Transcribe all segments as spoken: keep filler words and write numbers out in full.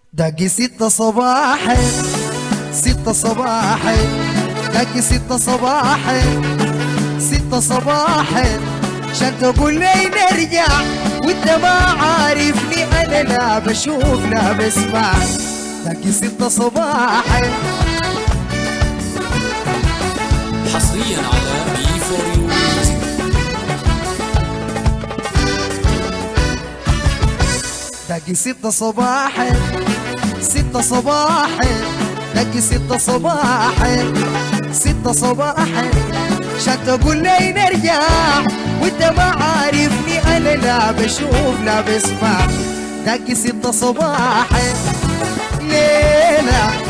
دقي ستة صباحا، ستة صباحا، دقي ستة صباحا، ستة صباحا، عشان تقول لي نرجع وانت ما عارفني، انا لا بشوف لا بسمع. دقي ستة صباحا. حصريا على بي فور يو. دقي ستة صباحا، ستة صباحا، دقي ستة صباحا، ستة صباحا، عشان تقول لي نرجع وانت ما عارفني، انا لا بشوف لا بسمع. دقي ستة صباحا ليلة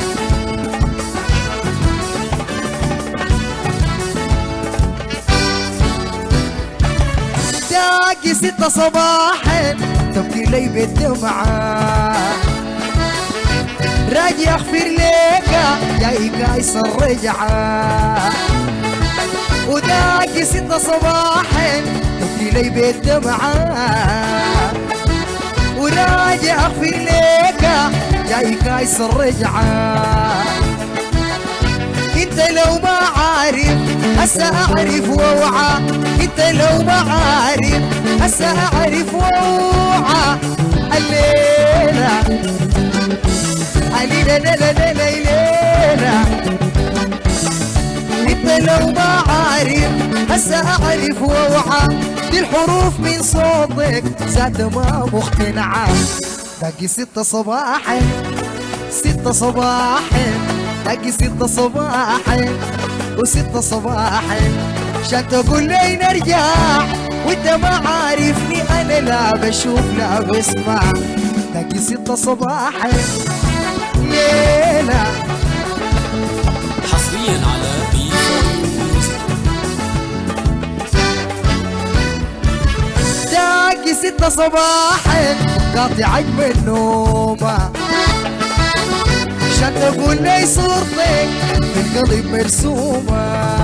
دقي ستة صباحا، تبكي لي بالدمعة، راجي اغفر ليك جاي كايس الرجعة. وداقي ستة صباحا تبكي لي بالدمعة، وراجي اغفر ليك جاي كايس الرجعة. انت لو ما عارف هسا اعرف واوعى، انت لو ما عارف هسا اعرف واوعى. الليلة الليلة ليلة ليلة ليلة، انت لو ما عارف هسا اعرف واوعى. دي الحروف من صوتك ذات ما مقتنعة. دقي ستة صباحا، ستة صباحا، دقي ستة صباحا وستة صباحا، عشان تقول لي نرجع وانت ما عارفني، انا لا بشوف لا بسمع. دقي ستة صباحا ليلة. حصريا على بي فور يو. دقي ستة صباحا قاطع عجب النومة، عشان تقول لي صورتك في القلب مرسومة.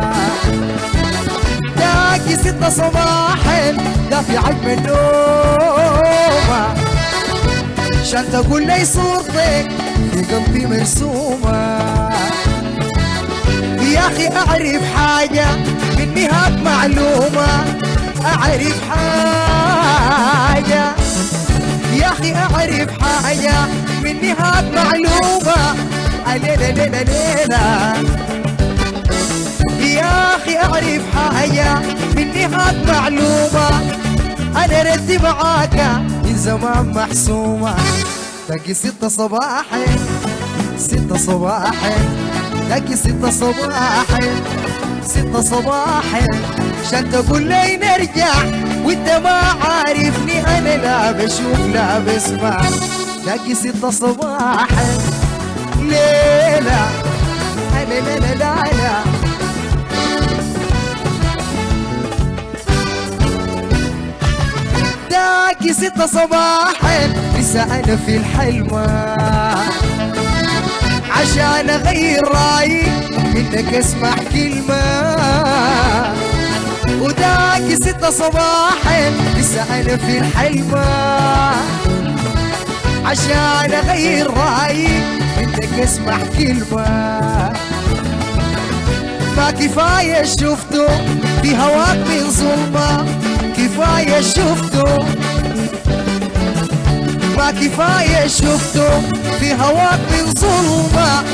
دقي ستة صباحا قاطع عجب النومة، عشان تقول لي صورتك في قلبي مرسومة. يا اخي اعرف حاجة مني هات معلومة، اعرف حاجة يا اخي اعرف حاجة مني هات معلومة. ليلة ليلة ليلة يا اخي اعرف حاجة مني هات معلومة، انا ردي معاك من زمان محسومة. دقي ستة صباحا، ستة صباحا، دقي ستة صباحا، ستة صباحا، عشان تقول لي نرجع وانت ما عارفني، انا لا بشوف لا بسمع. دقي ستة صباحا ليلة لا لا لا لا لا. دقي ستة صباحا لسه انا في الحلمة، عشان اغير رايي منك اسمع كلمة. وداقي ستة صباحا لسه انا في الحلمة، عشان اغير رايي منك اسمع كلمة. ما كفاية شفته في هواك من ظلمة، كفاية شفته ما كفاية شفته في هواك من ظلمة.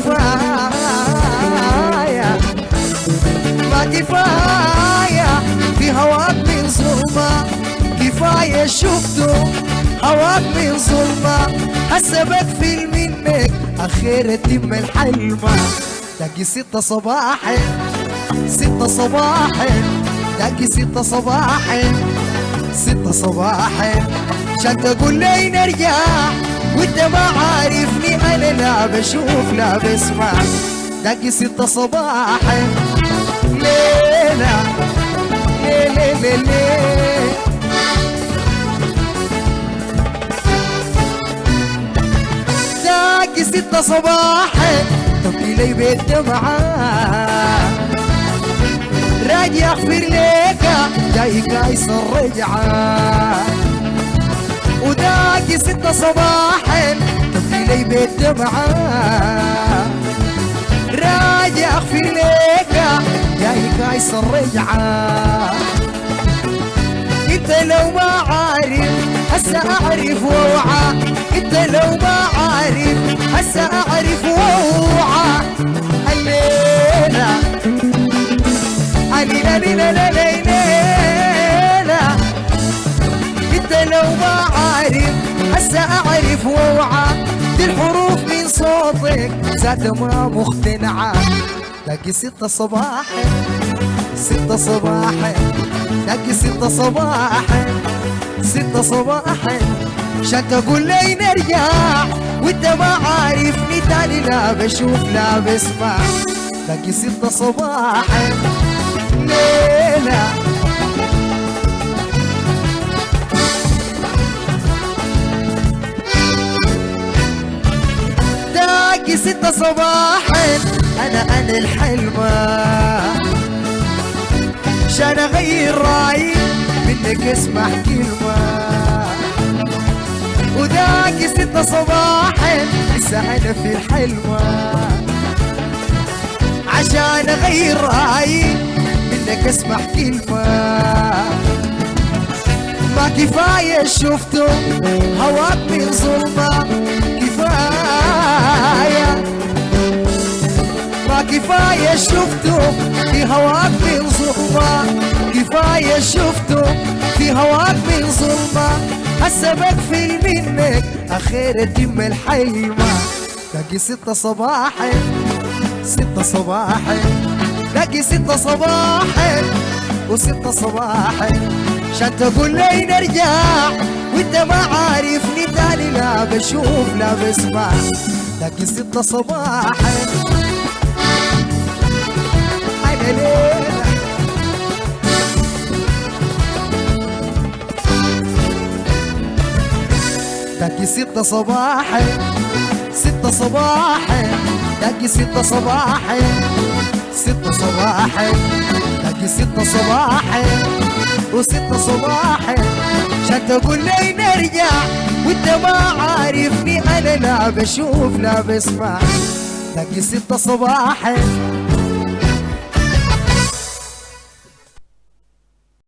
كفاية ما كفاية في هواك من ظلمة، كفاية شفته هواك من ظلمة. هسا بكفل منك اخير تم الحلمة. دقي ستة صباحا، ستة صباحا، دقي ستة صباحا، ستة صباحا، عشان تقول لي نرجع وانت ما عارفني، انا لا بشوف لا بسمع. دقي ستة صباحا ليلة ليلة ليلة. دقي ستة صباحا تبكي لي بالدمعة، راجي اغفر ليك جاي كايس الرجعة. وداقي ستة صباحا بالدمعة راجع اغفر ليك جاي كايس الرجعة انت لو ما عارف هسا اعرف واوعى انت لو ما عارف هسا اعرف واوعى الليلة علينا ليلة ليلة انت لو ما عارف هسا اعرف واوعى دي الحروف من صوتك ذات ما مقتنعة تلاقي ستة صباح ستة صباح تلاقي ستة صباح ستة صباح عشان تقول لي نرجع وانت ما عارفني تاني لا بشوف لا بسمع تلاقي ستة صباح ليلة تلاقي ستة صباح انا انا الحلمة عشان اغير رايي منك اسمع كلمة وذاك ستة صباحا لسه انا في الحلمة عشان اغير رايي منك اسمع كلمة ما كفاية شفته هواك من ظلمة كفاية ما كفاية شفته في هواك من ظلمة كفاية شفته في هواك من ظلمة هسا بقفل منك اخير تم الحلمة تلاقي ستة صباحا ستة صباحا تلاقي ستة صباحا وستة صباحا عشان تقول لي نرجع وانت ما عارفني تاني لا بشوف لا بسمع تلاقي ستة صباحا انا ليلة تلاقي ستة صباحا ستة صباحا تلاقي ستة صباحا ستة صباحا تلاقي ستة صباحا وستة صباحا عشان تقول لي نرجع وانت ما عارفني انا لا بشوف لا بسمع تلاقي ستة صباحا